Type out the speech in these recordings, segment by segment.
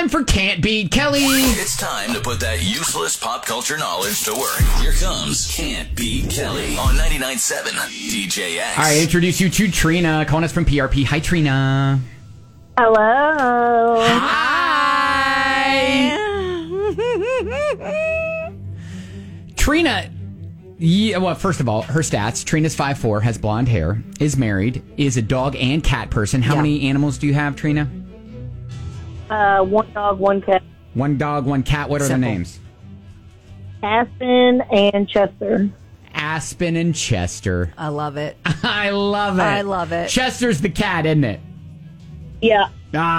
time for Can't Beat Kelly. It's time to put that useless pop culture knowledge to work. Here comes Can't Beat Kelly on 99.7 DJX. All right, introduce you to Trina, calling us from PRP. Hi, Trina. Hello. Hi. Trina, well, first of all, her stats. Trina's 5'4", has blonde hair, is married, is a dog and cat person. How many animals do you have, Trina? One dog, one cat. One dog, one cat. What are their names? Aspen and Chester. Aspen and Chester. I love it. I love it. I love it. Chester's the cat, isn't it? Yeah.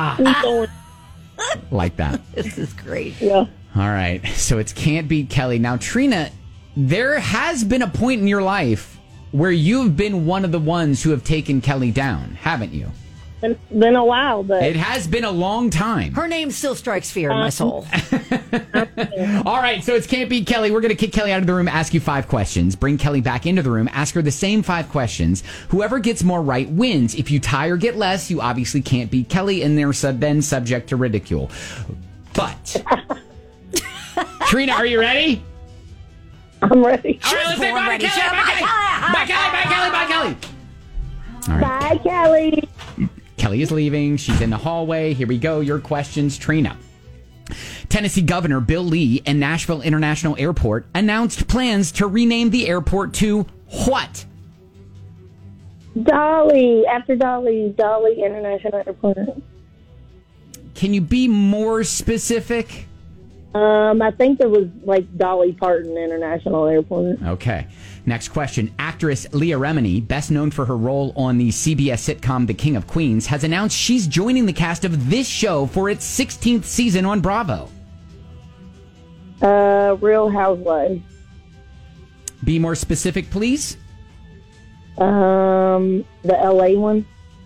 Like that. This is great. Yeah. All right. So it's Can't Beat Kelly. Now, Trina, there has been a point in your life where you've been one of the ones who have taken Kelly down, haven't you? It's been a while, but... It has been a long time. Her name still strikes fear in my soul. All right, so it's Can't Beat Kelly. We're going to kick Kelly out of the room, ask you 5 questions, bring Kelly back into the room, ask her the same 5 questions. Whoever gets more right wins. If you tie or get less, you obviously can't beat Kelly, and they're then subject to ridicule. But, Trina, are you ready? I'm ready. All right, let's say bye to Kelly. Bye, Kelly. Bye, Kelly. Bye, Kelly. All right. Bye, Kelly. Kelly is leaving. She's in the hallway. Here we go. Your questions, Trina. Tennessee Governor Bill Lee and Nashville International Airport announced plans to rename the airport to what? Dolly. After Dolly International Airport. Can you be more specific? I think it was like Dolly Parton International Airport. Okay. Next question. Actress Leah Remini, best known for her role on the CBS sitcom The King of Queens, has announced she's joining the cast of this show for its 16th season on Bravo. Real Housewives. Be more specific, please. The LA one.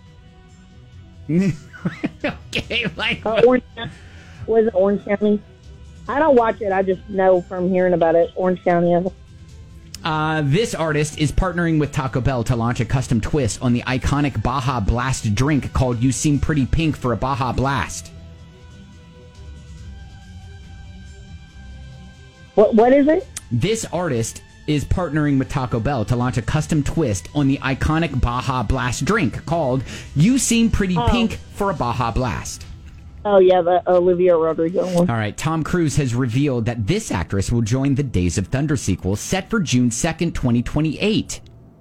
Okay, like... Orange County. Was it Orange County? I don't watch it. I just know from hearing about it. Orange County. This artist is partnering with Taco Bell to launch a custom twist on the iconic Baja Blast drink called You Seem Pretty Pink for a Baja Blast. What is it? This artist is partnering with Taco Bell to launch a custom twist on the iconic Baja Blast drink called You Seem Pretty Pink for a Baja Blast. Oh, yeah, the Olivia Rodrigo one. All right, Tom Cruise has revealed that this actress will join the Days of Thunder sequel set for June 2nd, 2028.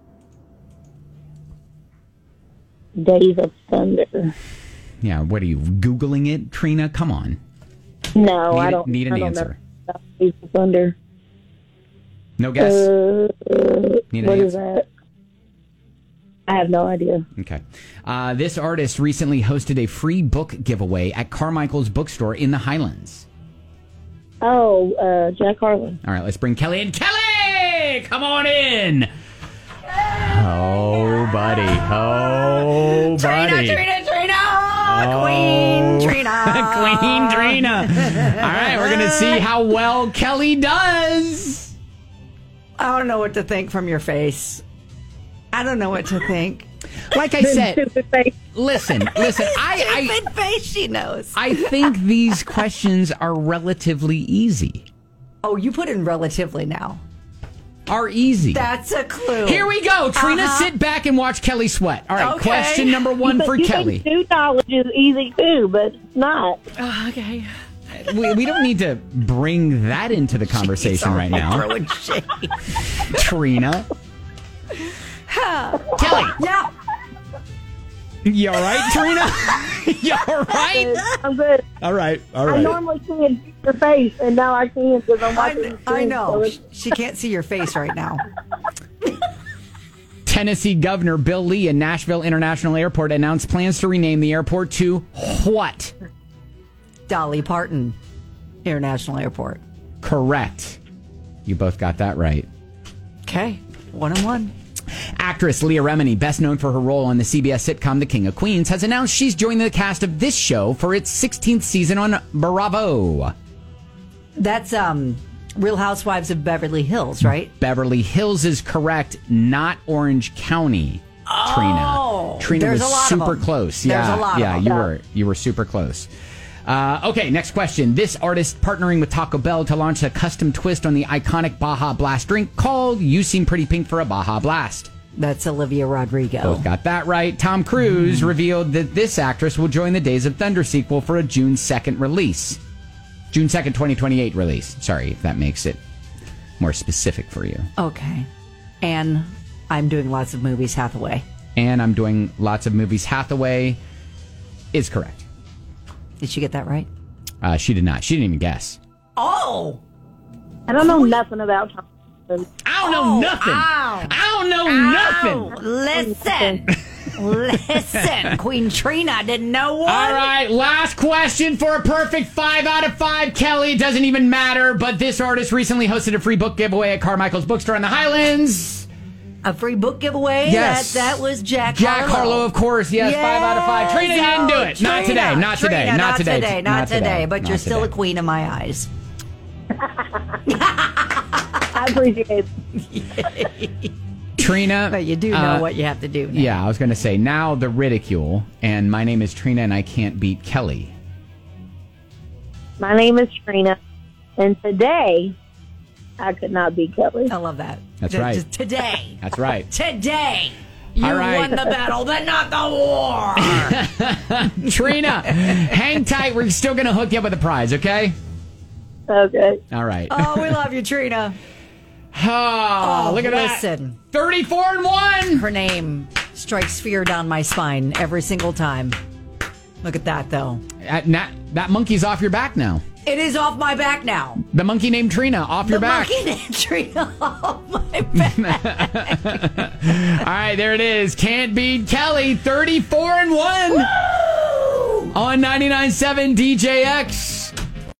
Days of Thunder. Yeah, what are you, Googling it, Trina? Come on. No, I don't. Need an I don't answer. know. Days of Thunder. No guess? Need an what answer. is that? I have no idea. Okay. This artist recently hosted a free book giveaway at Carmichael's bookstore in the Highlands. Oh, Jack Harlan. All right, let's bring Kelly in. Kelly! Come on in! Oh, buddy. Oh, buddy. Trina! Oh. Queen Trina! Queen Trina. All right, we're going to see how well Kelly does. I don't know what to think from your face. I don't know what to think. Like I said, Stupid face. listen. Stupid face, she knows. I think these questions are relatively easy. Oh, you put in relatively now. Are easy. That's a clue. Here we go. Trina, sit back and watch Kelly sweat. All right, Okay. question number 1 But for you Kelly. think knowledge is easy too, but it's not. Okay. We don't need to bring that into the conversation right now. Throwing shade. Trina. Kelly, Yeah. you all right, Trina? You all right? I'm good. All right. I normally can't see your face, and now I can because I'm watching the I screen, know. so it's- She can't see your face right now. Tennessee Governor Bill Lee and Nashville International Airport announced plans to rename the airport to what? Dolly Parton International Airport. Correct. You both got that right. Okay. 1-1. Actress Leah Remini, best known for her role on the CBS sitcom The King of Queens, has announced she's joining the cast of this show for its 16th season on Bravo. That's Real Housewives of Beverly Hills, right? Beverly Hills is correct, not Orange County. Trina. Trina there's was a lot of super them. close. There's Yeah, a lot of them. you were super close. Okay, next question. This artist partnering with Taco Bell to launch a custom twist on the iconic Baja Blast drink called You Seem Pretty Pink for a Baja Blast. That's Olivia Rodrigo. Both got that right. Tom Cruise revealed that this actress will join the Days of Thunder sequel for a June 2nd release. June 2nd, 2028 release. Sorry if that makes it more specific for you. Okay. And I'm doing lots of movies Hathaway. And I'm doing lots of movies Hathaway is correct. Did she get that right? She did not. She didn't even guess. Oh! I don't know nothing about Tom Cruise. I don't know nothing. Ow. I don't know nothing. Listen, Queen Trina didn't know what. All right, last question for a perfect 5 out of 5. Kelly, doesn't even matter, but this artist recently hosted a free book giveaway at Carmichael's Bookstore in the Highlands. A free book giveaway? Yes. That was Jack Jack Harlow, of course. Yes, 5 out of 5. Trina, you didn't do it. Not today. Not today. Trina, Not today. Not today. But Not you're still a today. queen in my eyes. I appreciate it. Trina. But you do know what you have to do now. Yeah, I was going to say, now the ridicule, and my name is Trina, and I can't beat Kelly. My name is Trina, and today I could not be Kelly. I love that. That's right. Just today. That's right. Today. You All right. won the battle, but not the war. Trina, hang tight. We're still going to hook you up with a prize, okay? Okay. All right. Oh, we love you, Trina. Oh, look at listen. that. 34-1. Her name strikes fear down my spine every single time. Look at that, though. That monkey's off your back now. It is off my back now. The monkey named Trina off your back. The monkey named Trina off my back. All right, there it is. Can't beat Kelly. 34-1 on 99.7 DJX.